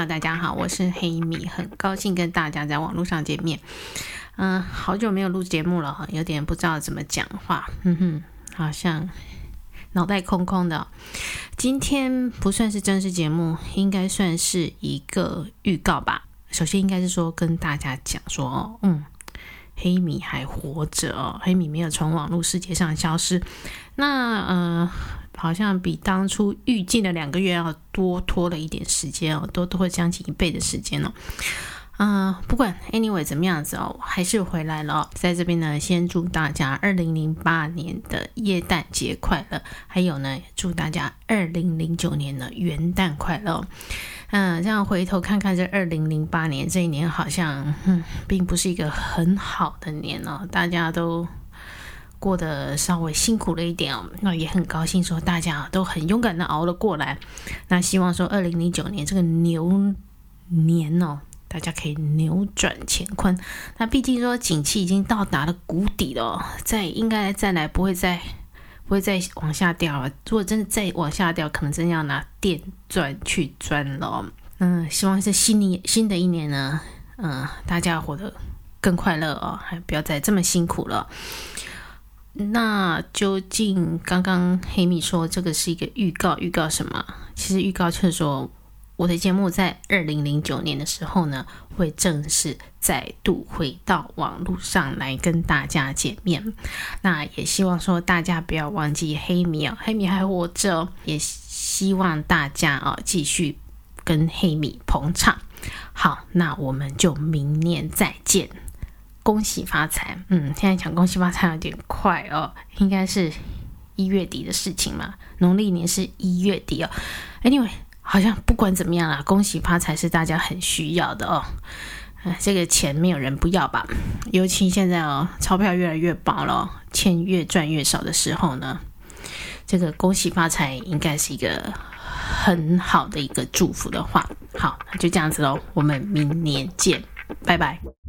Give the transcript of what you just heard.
友大家好，我是黑米，很高兴跟大家在网络上见面。好久没有录节目了，有点不知道怎么讲话，好像脑袋空空的。今天不算是正式节目，应该算是一个预告吧。首先应该是说跟大家讲说，黑米还活着黑米没有从网络世界上消失。那好像比当初预计的2个月要多拖了一点时间多拖将近1倍的时间不管 anyway 怎么样子还是回来了在这边呢，先祝大家2008年的耶诞节快乐，还有呢，祝大家2009年的元旦快乐。这样回头看看这2008年这一年，好像并不是一个很好的年大家都过得稍微辛苦了一点那也很高兴说大家都很勇敢的熬了过来。那希望说2009年这个牛年大家可以扭转乾坤。那毕竟说景气已经到达了谷底了应该再来不会再往下掉了。如果真的再往下掉，可能真的要拿电钻去钻了希望是新的一年呢大家活得更快乐还不要再这么辛苦了。那究竟刚刚黑米说这个是一个预告什么？其实预告就是说我的节目在2009年的时候呢，会正式再度回到网络上来跟大家见面。那也希望说大家不要忘记黑米黑米还活着也希望大家继续跟黑米捧场。好，那我们就明年再见，恭喜发财。现在讲恭喜发财有点快应该是1月底的事情嘛，农历年是1月底Anyway， 好像不管怎么样啦，恭喜发财是大家很需要的这个钱没有人不要吧，尤其现在钞票越来越薄了钱越赚越少的时候呢，这个恭喜发财应该是一个很好的一个祝福的话。好，那就这样子咯，我们明年见，拜拜。